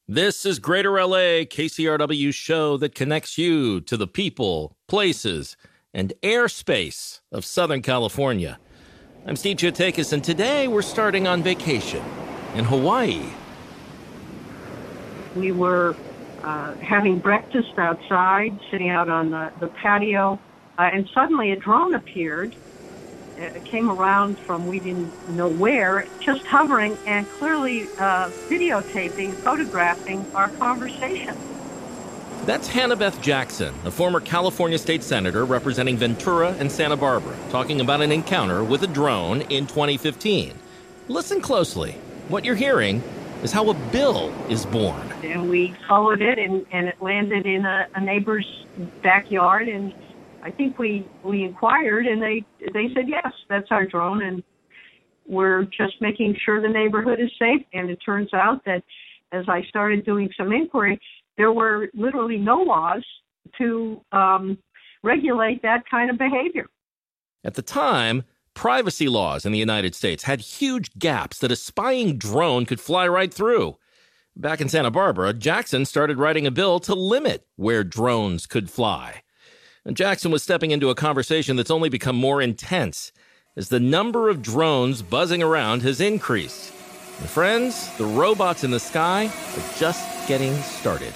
This is Greater LA, KCRW's show that connects you to the people, places, and airspace of Southern California. I'm Steve Chiotakis, and today we're starting on vacation in Hawaii. We were having breakfast outside, sitting out on the patio, and suddenly a drone appeared. It came around from we didn't know where, just hovering and clearly videotaping, photographing our conversation. That's Hannah Beth Jackson, a former California state senator representing Ventura and Santa Barbara, talking about an encounter with a drone in 2015. Listen closely. What you're hearing is how a bill is born. And we followed it, and it landed in a neighbor's backyard, and I think we inquired, and they said, yes, that's our drone, and we're just making sure the neighborhood is safe. And it turns out that as I started doing some inquiry, there were literally no laws to regulate that kind of behavior. At the time, privacy laws in the United States had huge gaps that a spying drone could fly right through. Back in Santa Barbara, Jackson started writing a bill to limit where drones could fly. And Jackson was stepping into a conversation that's only become more intense as the number of drones buzzing around has increased. And friends, the robots in the sky are just getting started.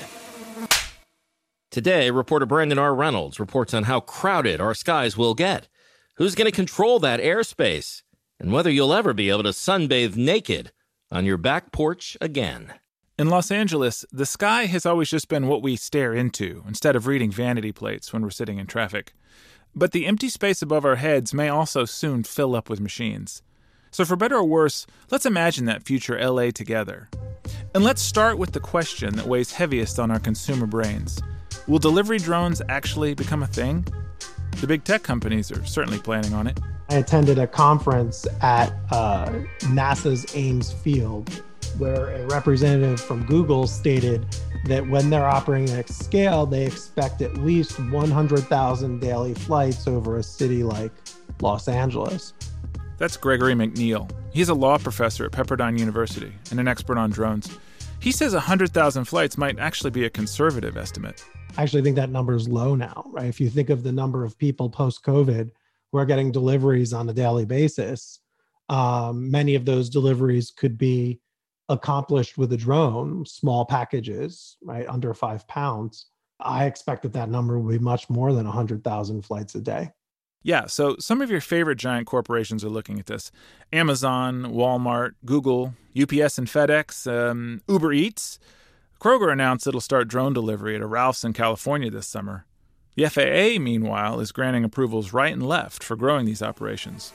Today, reporter Brandon R. Reynolds reports on how crowded our skies will get, who's going to control that airspace, and whether you'll ever be able to sunbathe naked on your back porch again. In Los Angeles, the sky has always just been what we stare into instead of reading vanity plates when we're sitting in traffic. But the empty space above our heads may also soon fill up with machines. So for better or worse, let's imagine that future LA together. And let's start with the question that weighs heaviest on our consumer brains. Will delivery drones actually become a thing? The big tech companies are certainly planning on it. I attended a conference at NASA's Ames Field, where a representative from Google stated that when they're operating at scale, they expect at least 100,000 daily flights over a city like Los Angeles. That's Gregory McNeil. He's a law professor at Pepperdine University and an expert on drones. He says 100,000 flights might actually be a conservative estimate. I actually think that number is low now, right? If you think of the number of people post-COVID who are getting deliveries on a daily basis, many of those deliveries could be accomplished with a drone, small packages, right, under 5 pounds. I expect that number will be much more than 100,000 flights a day. Yeah, so some of your favorite giant corporations are looking at this. Amazon, Walmart, Google, UPS and FedEx, Uber Eats. Kroger announced it'll start drone delivery at a Ralph's in California this summer. The FAA, meanwhile, is granting approvals right and left for growing these operations.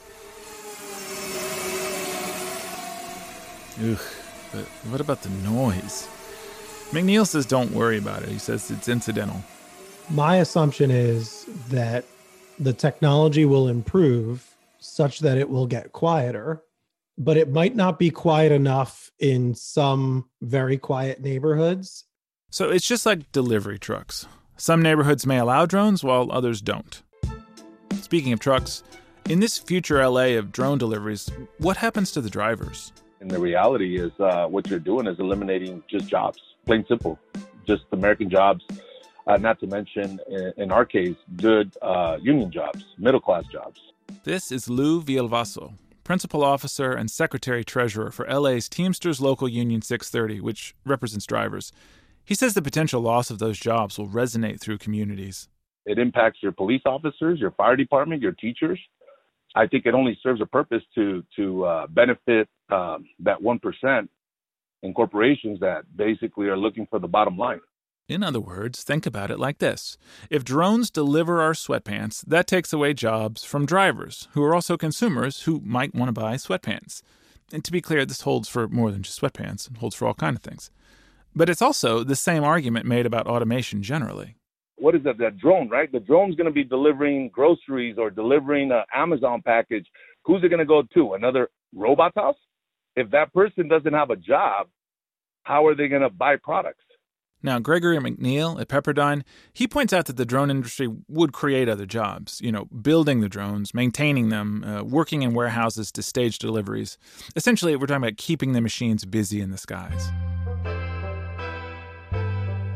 Ugh. But what about the noise? McNeil says don't worry about it. He says it's incidental. My assumption is that the technology will improve such that it will get quieter, but it might not be quiet enough in some very quiet neighborhoods. So it's just like delivery trucks. Some neighborhoods may allow drones while others don't. Speaking of trucks, in this future LA of drone deliveries, what happens to the drivers? And the reality is what you're doing is eliminating just jobs, plain simple, just American jobs, not to mention, in our case, good union jobs, middle-class jobs. This is Lou Villalvaso, principal officer and secretary-treasurer for LA's Teamsters Local Union 630, which represents drivers. He says the potential loss of those jobs will resonate through communities. It impacts your police officers, your fire department, your teachers. I think it only serves a purpose to benefit that 1% in corporations that basically are looking for the bottom line. In other words, think about it like this. If drones deliver our sweatpants, that takes away jobs from drivers, who are also consumers who might want to buy sweatpants. And to be clear, this holds for more than just sweatpants. It holds for all kinds of things. But it's also the same argument made about automation generally. What is that drone, right? The drone's going to be delivering groceries or delivering an Amazon package. Who's it going to go to? Another robot's house? If that person doesn't have a job, how are they going to buy products? Now, Gregory McNeil at Pepperdine, he points out that the drone industry would create other jobs, building the drones, maintaining them, working in warehouses to stage deliveries. Essentially, we're talking about keeping the machines busy in the skies.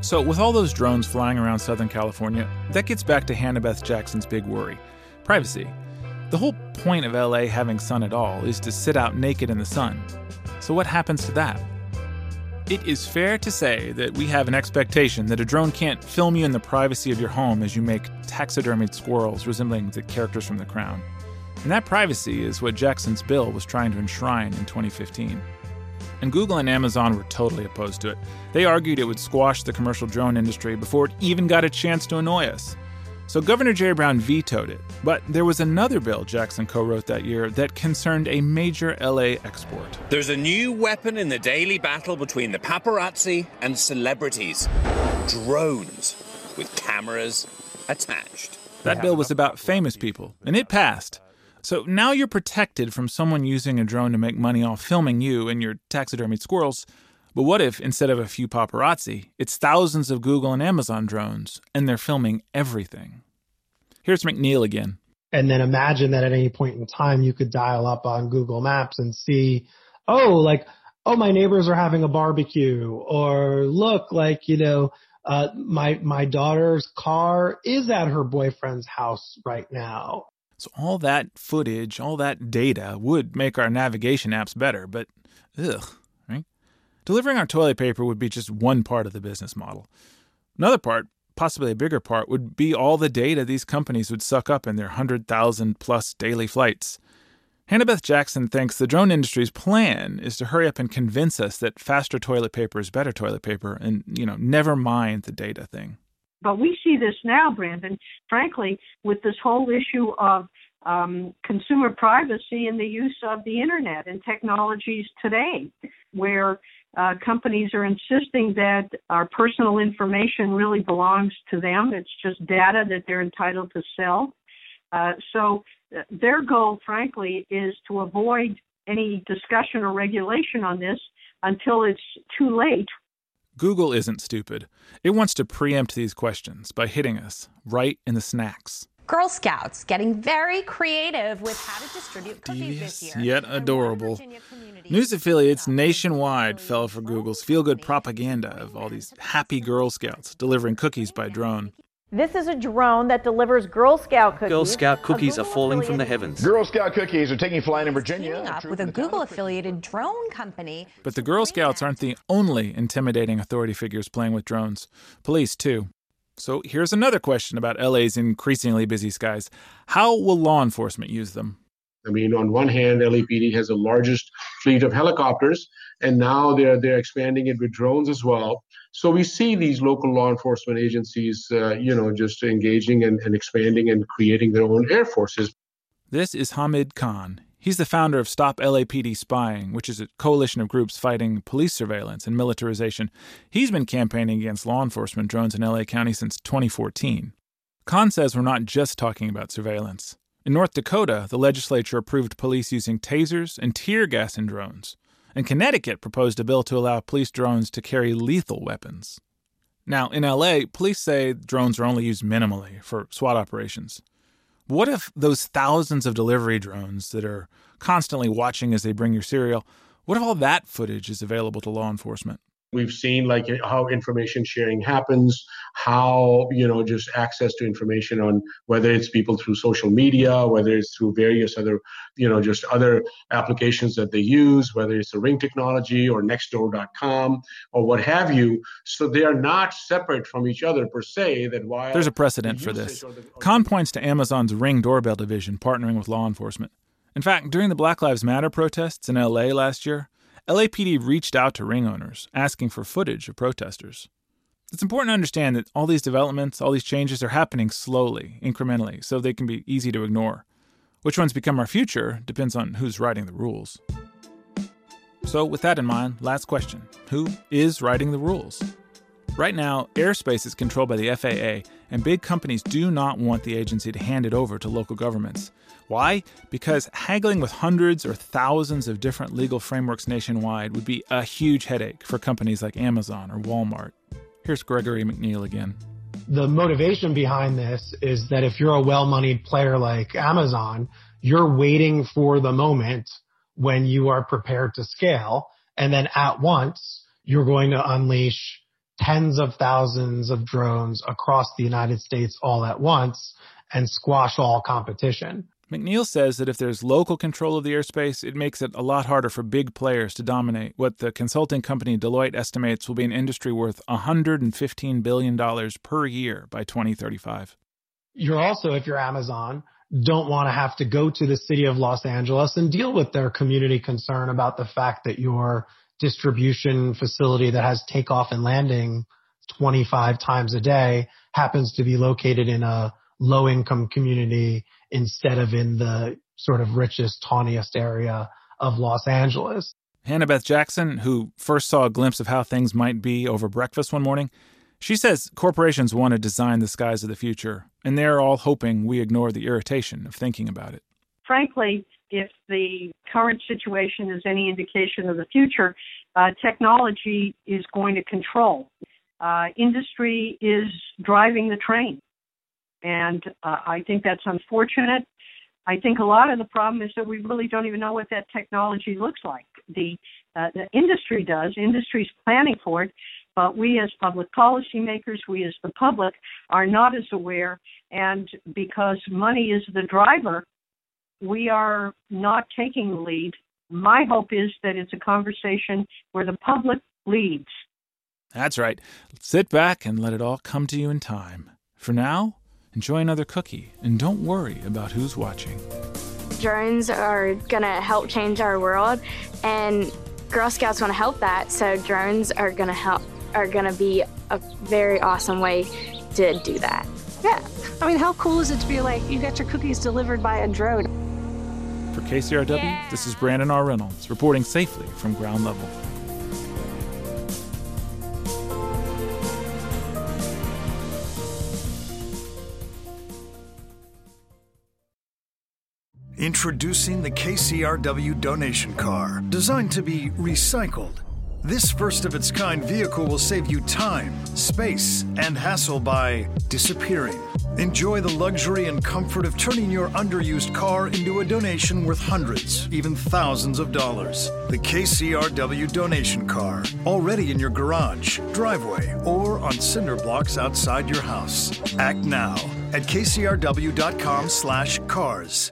So with all those drones flying around Southern California, that gets back to Hannah-Beth Jackson's big worry: privacy. The whole point of LA having sun at all is to sit out naked in the sun. So what happens to that? It is fair to say that we have an expectation that a drone can't film you in the privacy of your home as you make taxidermied squirrels resembling the characters from The Crown. And that privacy is what Jackson's bill was trying to enshrine in 2015. And Google and Amazon were totally opposed to it. They argued it would squash the commercial drone industry before it even got a chance to annoy us. So Governor Jerry Brown vetoed it. But there was another bill Jackson co-wrote that year that concerned a major LA export. There's a new weapon in the daily battle between the paparazzi and celebrities: drones with cameras attached. That bill was about famous people, and it passed. So now you're protected from someone using a drone to make money off filming you and your taxidermied squirrels. But what if, instead of a few paparazzi, it's thousands of Google and Amazon drones, and they're filming everything? Here's McNeil again. And then imagine that at any point in time, you could dial up on Google Maps and see, oh, my neighbors are having a barbecue, or look, my daughter's car is at her boyfriend's house right now. So all that footage, all that data would make our navigation apps better, but right? Delivering our toilet paper would be just one part of the business model. Another part, possibly a bigger part, would be all the data these companies would suck up in their 100,000-plus daily flights. Hannah-Beth Jackson thinks the drone industry's plan is to hurry up and convince us that faster toilet paper is better toilet paper and, never mind the data thing. But we see this now, Brandon, frankly, with this whole issue of consumer privacy and the use of the internet and technologies today, where companies are insisting that our personal information really belongs to them. It's just data that they're entitled to sell. So their goal, frankly, is to avoid any discussion or regulation on this until it's too late. Google isn't stupid. It wants to preempt these questions by hitting us right in the snacks. Girl Scouts getting very creative with how to distribute cookies this year. Yet adorable. News affiliates nationwide fell for Google's feel-good propaganda of all these happy Girl Scouts delivering cookies by drone. This is a drone that delivers Girl Scout cookies. Girl Scout cookies are falling from the heavens. Girl Scout cookies are taking flight in Virginia. Teaming up with a Google-affiliated drone company. But the Girl Scouts aren't the only intimidating authority figures playing with drones. Police, too. So here's another question about LA's increasingly busy skies. How will law enforcement use them? I mean, on one hand, LAPD has the largest fleet of helicopters, and now they're expanding it with drones as well. So we see these local law enforcement agencies, just engaging and expanding and creating their own air forces. This is Hamid Khan. He's the founder of Stop LAPD Spying, which is a coalition of groups fighting police surveillance and militarization. He's been campaigning against law enforcement drones in LA County since 2014. Khan says we're not just talking about surveillance. In North Dakota, the legislature approved police using tasers and tear gas in drones. And Connecticut proposed a bill to allow police drones to carry lethal weapons. Now, in LA, police say drones are only used minimally for SWAT operations. What if those thousands of delivery drones that are constantly watching as they bring your cereal, what if all that footage is available to law enforcement? We've seen how information sharing happens, how, just access to information on whether it's people through social media, whether it's through various other, just other applications that they use, whether it's the Ring technology or Nextdoor.com or what have you. So they are not separate from each other per se. There's a precedent for this. Khan points to Amazon's Ring doorbell division partnering with law enforcement. In fact, during the Black Lives Matter protests in LA last year, LAPD reached out to Ring owners, asking for footage of protesters. It's important to understand that all these developments, all these changes are happening slowly, incrementally, so they can be easy to ignore. Which ones become our future depends on who's writing the rules. So with that in mind, last question. Who is writing the rules? Right now, airspace is controlled by the FAA, and big companies do not want the agency to hand it over to local governments. Why? Because haggling with hundreds or thousands of different legal frameworks nationwide would be a huge headache for companies like Amazon or Walmart. Here's Gregory McNeil again. The motivation behind this is that if you're a well-moneyed player like Amazon, you're waiting for the moment when you are prepared to scale, and then at once you're going to unleash tens of thousands of drones across the United States all at once and squash all competition. McNeil says that if there's local control of the airspace, it makes it a lot harder for big players to dominate what the consulting company Deloitte estimates will be an industry worth $115 billion per year by 2035. You're also, if you're Amazon, don't want to have to go to the city of Los Angeles and deal with their community concern about the fact that your distribution facility that has takeoff and landing 25 times a day happens to be located in a low-income community instead of in the sort of richest, tawniest area of Los Angeles. Hannah Beth Jackson, who first saw a glimpse of how things might be over breakfast one morning, she says corporations want to design the skies of the future, and they're all hoping we ignore the irritation of thinking about it. Frankly, if the current situation is any indication of the future, technology is going to control. Industry is driving the train. And I think that's unfortunate. I think a lot of the problem is that we really don't even know what that technology looks like. The industry does. Industry's planning for it. But we as public policymakers, we as the public, are not as aware. And because money is the driver, we are not taking the lead. My hope is that it's a conversation where the public leads. That's right. Sit back and let it all come to you in time. For now, enjoy another cookie, and don't worry about who's watching. Drones are going to help change our world, and Girl Scouts want to help that, so drones are going to be a very awesome way to do that. Yeah. I mean, how cool is it to be like, you got your cookies delivered by a drone? For KCRW, This is Brandon R. Reynolds, reporting safely from ground level. Introducing the KCRW donation car, designed to be recycled. This first-of-its-kind vehicle will save you time, space, and hassle by disappearing. Enjoy the luxury and comfort of turning your underused car into a donation worth hundreds, even thousands of dollars. The KCRW donation car, already in your garage, driveway, or on cinder blocks outside your house. Act now at kcrw.com/cars.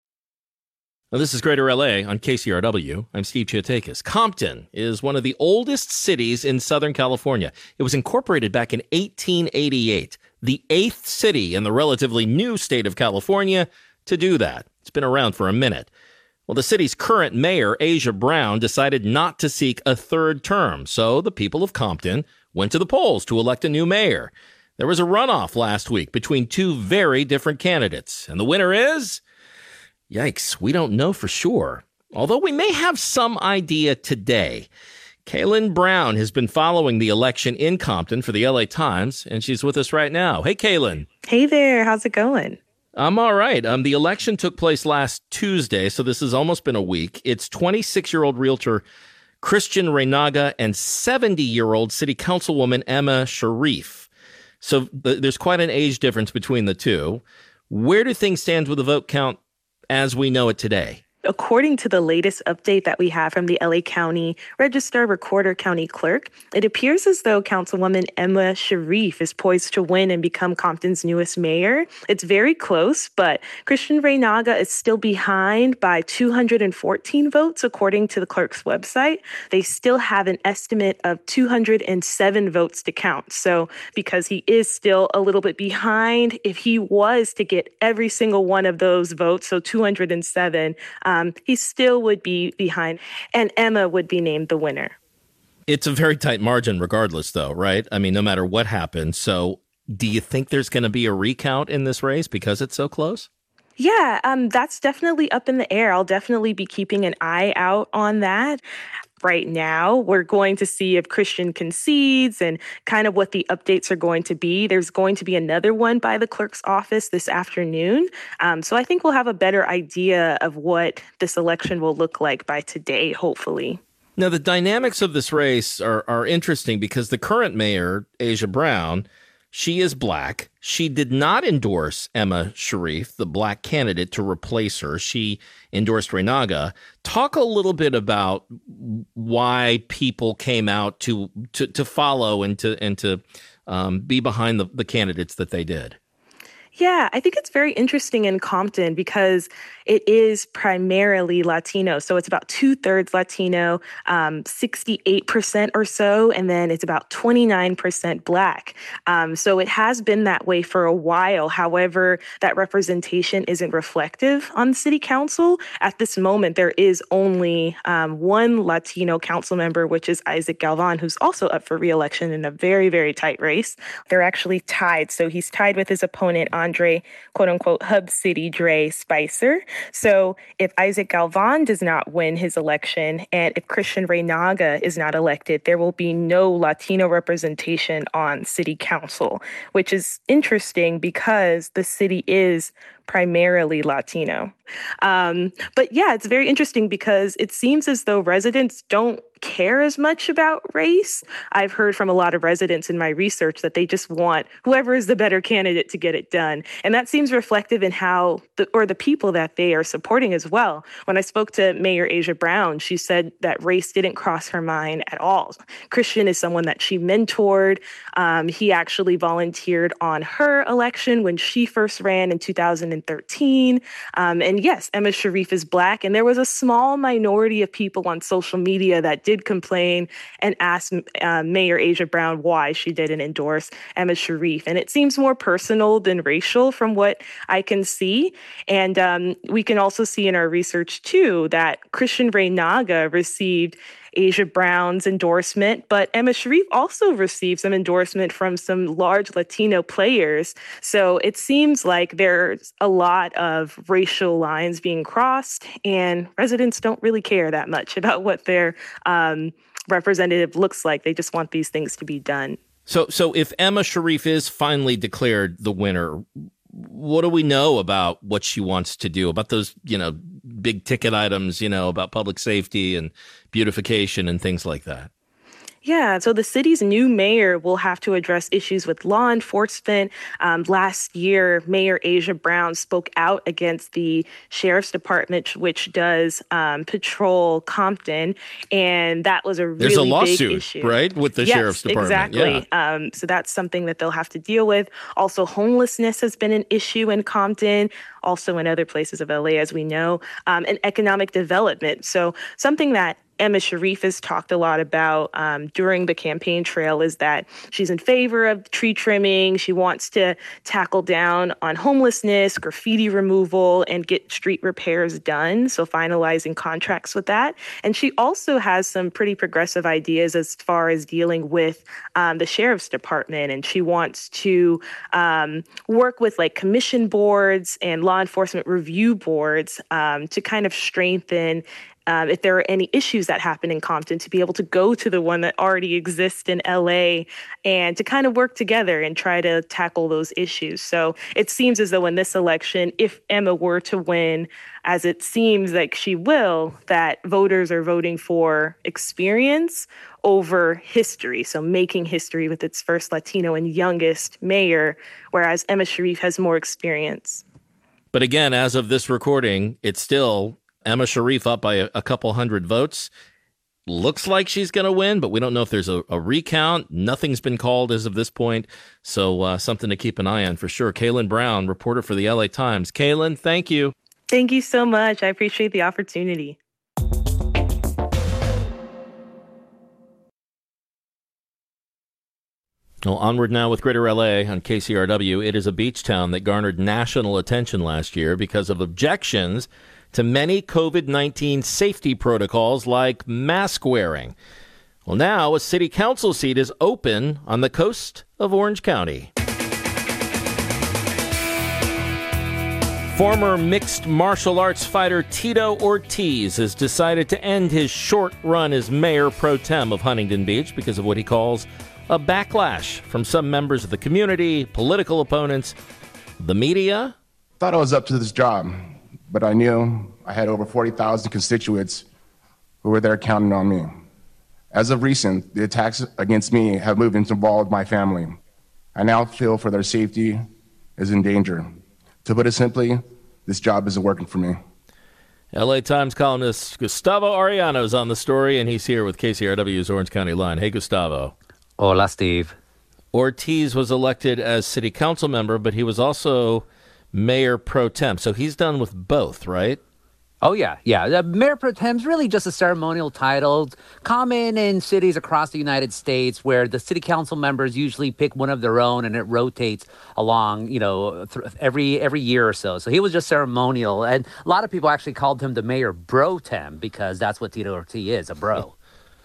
Now, this is Greater LA on KCRW. I'm Steve Chiotakis. Compton is one of the oldest cities in Southern California. It was incorporated back in 1888, the 8th city in the relatively new state of California to do that. It's been around for a minute. Well, the city's current mayor, Asia Brown, decided not to seek a third term, so the people of Compton went to the polls to elect a new mayor. There was a runoff last week between two very different candidates, and the winner is... Yikes, we don't know for sure. Although we may have some idea today. Kaylin Brown has been following the election in Compton for the LA Times, and she's with us right now. Hey, Kaylin. Hey there. How's it going? I'm all right. The election took place last Tuesday, so this has almost been a week. It's 26-year-old realtor Christian Reynaga and 70-year-old city councilwoman Emma Sharif. So there's quite an age difference between the two. Where do things stand with the vote count as we know it today? According to the latest update that we have from the LA County Register Recorder County Clerk, it appears as though Councilwoman Emma Sharif is poised to win and become Compton's newest mayor. It's very close, but Christian Reynaga is still behind by 214 votes, according to the clerk's website. They still have an estimate of 207 votes to count. So because he is still a little bit behind, if he was to get every single one of those votes, so 207, he still would be behind, and Emma would be named the winner. It's a very tight margin regardless, though, right? I mean, no matter what happens. So do you think there's going to be a recount in this race because it's so close? Yeah, that's definitely up in the air. I'll definitely be keeping an eye out on that. Right now, we're going to see if Christian concedes and kind of what the updates are going to be. There's going to be another one by the clerk's office this afternoon. So I think we'll have a better idea of what this election will look like by today, hopefully. Now, the dynamics of this race are interesting because the current mayor, Asia Brown, She is black. She did not endorse Emma Sharif, the black candidate, to replace her. She endorsed Reinaga. Talk a little bit about why people came out to follow and to be behind the candidates that they did. Yeah, I think it's very interesting in Compton because it is primarily Latino. So it's about 2/3 Latino, 68% or so, and then it's about 29% Black. So it has been that way for a while. However, that representation isn't reflective on city council. At this moment, there is only one Latino council member, which is Isaac Galvan, who's also up for re-election in a very, very tight race. They're actually tied. So he's tied with his opponent, Andre, quote unquote, Hub City Dre Spicer. So if Isaac Galvan does not win his election and if Christian Reinaga is not elected, there will be no Latino representation on city council, which is interesting because the city is primarily Latino. But yeah, it's very interesting because it seems as though residents don't care as much about race. I've heard from a lot of residents in my research that they just want whoever is the better candidate to get it done. And that seems reflective in how the people that they are supporting as well. When I spoke to Mayor Asia Brown, she said that race didn't cross her mind at all. Christian is someone that she mentored. He actually volunteered on her election when she first ran in 2013. And yes, Emma Sharif is Black. And there was a small minority of people on social media that did complain and asked Mayor Asia Brown why she didn't endorse Emma Sharif. And it seems more personal than racial from what I can see. And we can also see in our research, too, that Christian Reinaga received Asia Brown's endorsement, but Emma Sharif also received some endorsement from some large Latino players. So it seems like there's a lot of racial lines being crossed, and residents don't really care that much about what their representative looks like. They just want these things to be done. So if Emma Sharif is finally declared the winner, what do we know about what she wants to do, about those, big ticket items, about public safety and beautification and things like that? Yeah, so the city's new mayor will have to address issues with law enforcement. Last year, Mayor Asia Brown spoke out against the sheriff's department, which does patrol Compton, and that was a really There's a lawsuit, big issue. Right, with the sheriff's department. Exactly. Yeah. So that's something that they'll have to deal with. Also, homelessness has been an issue in Compton, also in other places of LA, as we know, and economic development. So something that Emma Sharif has talked a lot about during the campaign trail is that she's in favor of tree trimming. She wants to tackle down on homelessness, graffiti removal, and get street repairs done. So finalizing contracts with that. And she also has some pretty progressive ideas as far as dealing with the sheriff's department. And she wants to work with like commission boards and law enforcement review boards to kind of strengthen if there are any issues that happen in Compton, to be able to go to the one that already exists in LA and to kind of work together and try to tackle those issues. So it seems as though in this election, if Emma were to win, as it seems like she will, that voters are voting for experience over history. So making history with its first Latino and youngest mayor, whereas Emma Sharif has more experience. But again, as of this recording, it's still Emma Sharif up by a couple hundred votes. Looks like she's going to win, but we don't know if there's a recount. Nothing's been called as of this point. So something to keep an eye on for sure. Kaylin Brown, reporter for the LA Times. Kaylin, thank you. Thank you so much. I appreciate the opportunity. Well, onward now with Greater LA on KCRW. It is a beach town that garnered national attention last year because of objections to many COVID-19 safety protocols like mask wearing. Well, now a city council seat is open on the coast of Orange County. Former mixed martial arts fighter Tito Ortiz has decided to end his short run as mayor pro tem of Huntington Beach because of what he calls a backlash from some members of the community, political opponents, the media. Thought I was up to this job, but I knew I had over 40,000 constituents who were there counting on me. As of recent, the attacks against me have moved into involved my family. I now feel for their safety is in danger. To put it simply, this job isn't working for me. LA Times columnist Gustavo Arellano is on the story, and he's here with KCRW's Orange County Line. Hey, Gustavo. Hola, Steve. Ortiz was elected as city council member, but he was also mayor pro tem. So he's done with both, right? Oh, yeah. The mayor pro tem is really just a ceremonial title, common in cities across the United States where the city council members usually pick one of their own and it rotates along, every year or so. So he was just ceremonial. And a lot of people actually called him the mayor bro tem because that's what Tito Ortiz is, a bro.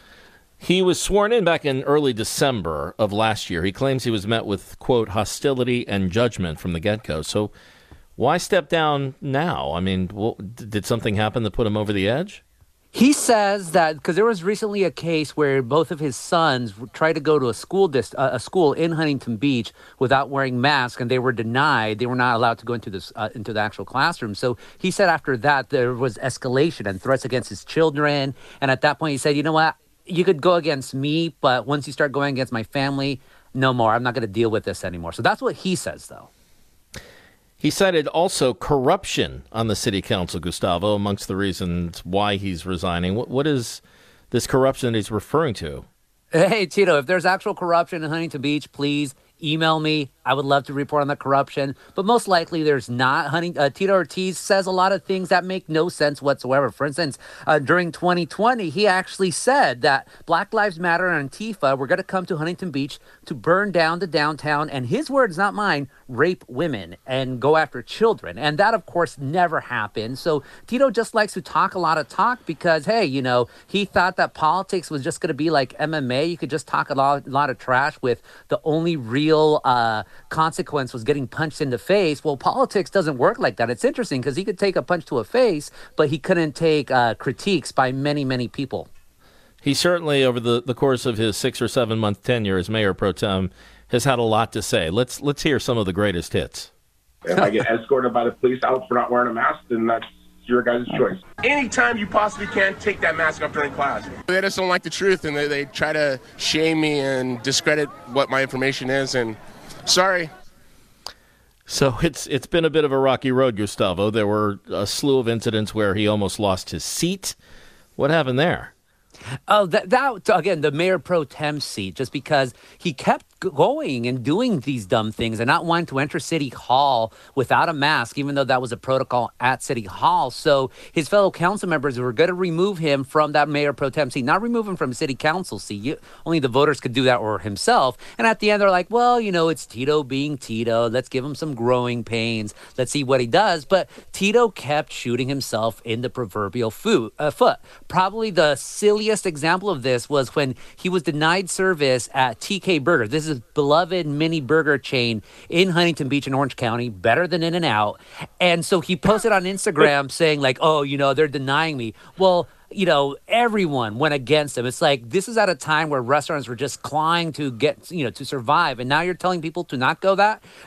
He was sworn in back in early December of last year. He claims he was met with, quote, hostility and judgment from the get-go. So why step down now? I mean, did something happen that put him over the edge? He says that because there was recently a case where both of his sons tried to go to a school in Huntington Beach without wearing masks, and they were denied. They were not allowed to go into the actual classroom. So he said after that there was escalation and threats against his children. And at that point, he said, you know what? You could go against me, but once you start going against my family, no more. I'm not going to deal with this anymore. So that's what he says, though. He cited also corruption on the city council, Gustavo, amongst the reasons why he's resigning. What is this corruption that he's referring to? Hey, Tito, if there's actual corruption in Huntington Beach, please email me. I would love to report on the corruption, but most likely there's not. Tito Ortiz says a lot of things that make no sense whatsoever. For instance, during 2020, he actually said that Black Lives Matter and Antifa were going to come to Huntington Beach to burn down the downtown, and his words, not mine, rape women and go after children. And that, of course, never happened. So Tito just likes to talk a lot of talk because, hey, he thought that politics was just going to be like MMA. You could just talk a lot of trash with the only real consequence was getting punched in the face. Well, politics doesn't work like that. It's interesting because he could take a punch to a face, but he couldn't take critiques by many, many people. He certainly, over the course of his 6 or 7 month tenure as mayor pro tem, has had a lot to say. Let's hear some of the greatest hits. If I get escorted by the police out for not wearing a mask, then that's your guys' choice. Anytime you possibly can, take that mask off during class. They just don't like the truth, and they try to shame me and discredit what my information is, and sorry. So it's been a bit of a rocky road, Gustavo. There were a slew of incidents where he almost lost his seat. What happened there? Oh, that again, the mayor pro tem seat, just because he kept going and doing these dumb things and not wanting to enter City Hall without a mask, even though that was a protocol at City Hall. So his fellow council members were going to remove him from that mayor pro tem seat, not remove him from City Council seat. Only the voters could do that, or himself. And at the end, they're like, well, it's Tito being Tito. Let's give him some growing pains. Let's see what he does. But Tito kept shooting himself in the proverbial foot. Probably the silliest example of this was when he was denied service at TK Burger. This is beloved mini burger chain in Huntington Beach in Orange County, better than In-N-Out. And so he posted on Instagram saying like, oh, they're denying me. Well, everyone went against him. It's like, this is at a time where restaurants were just clawing to get, to survive. And now you're telling people to not go to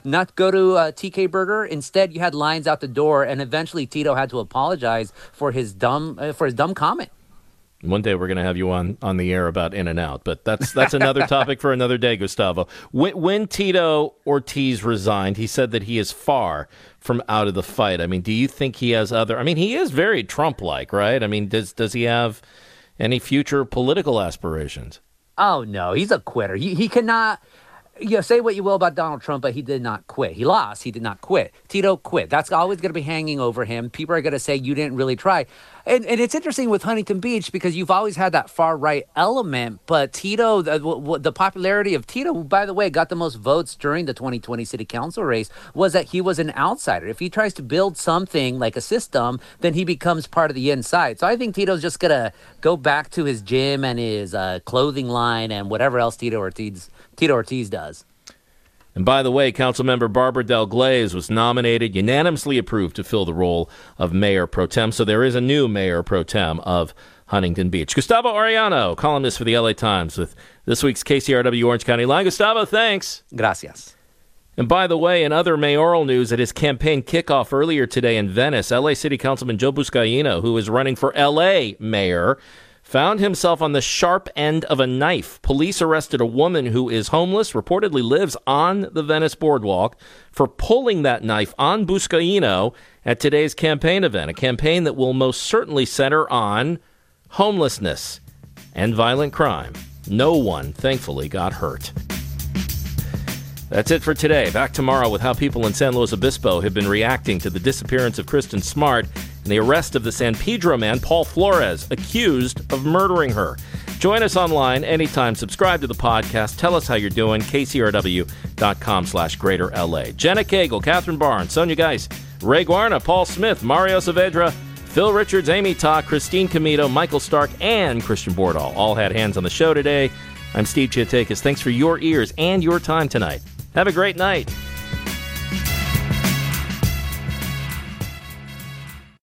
TK Burger. Instead, you had lines out the door, and eventually Tito had to apologize for his dumb comment. One day we're going to have you on the air about In-N-Out, but that's another topic for another day, Gustavo. When Tito Ortiz resigned, he said that he is far from out of the fight. I mean, do you think he has he is very Trump-like, right? I mean, does he have any future political aspirations? Oh, no, he's a quitter. He cannot... say what you will about Donald Trump, but he did not quit. He lost. He did not quit. Tito quit. That's always going to be hanging over him. People are going to say you didn't really try. And it's interesting with Huntington Beach because you've always had that far-right element, but Tito, the popularity of Tito, who, by the way, got the most votes during the 2020 city council race, was that he was an outsider. If he tries to build something like a system, then he becomes part of the inside. So I think Tito's just going to go back to his gym and his clothing line and whatever else Tito Ortiz does. And by the way, Councilmember Barbara Del Glaze was nominated, unanimously approved to fill the role of Mayor Pro Tem. So there is a new Mayor Pro Tem of Huntington Beach. Gustavo Arellano, columnist for the LA Times, with this week's KCRW Orange County Line. Gustavo, thanks. Gracias. And by the way, in other mayoral news, at his campaign kickoff earlier today in Venice, LA City Councilman Joe Buscaino, who is running for LA mayor, found himself on the sharp end of a knife. Police arrested a woman who is homeless, reportedly lives on the Venice boardwalk, for pulling that knife on Buscaino at today's campaign event, a campaign that will most certainly center on homelessness and violent crime. No one, thankfully, got hurt. That's it for today. Back tomorrow with how people in San Luis Obispo have been reacting to the disappearance of Kristen Smart and the arrest of the San Pedro man, Paul Flores, accused of murdering her. Join us online anytime. Subscribe to the podcast. Tell us how you're doing. KCRW.com/GreaterLA. Jenna Cagle, Catherine Barnes, Sonia Geis, Ray Guarna, Paul Smith, Mario Saavedra, Phil Richards, Amy Ta, Christine Comito, Michael Stark, and Christian Bordahl all had hands on the show today. I'm Steve Chiatakis. Thanks for your ears and your time tonight. Have a great night.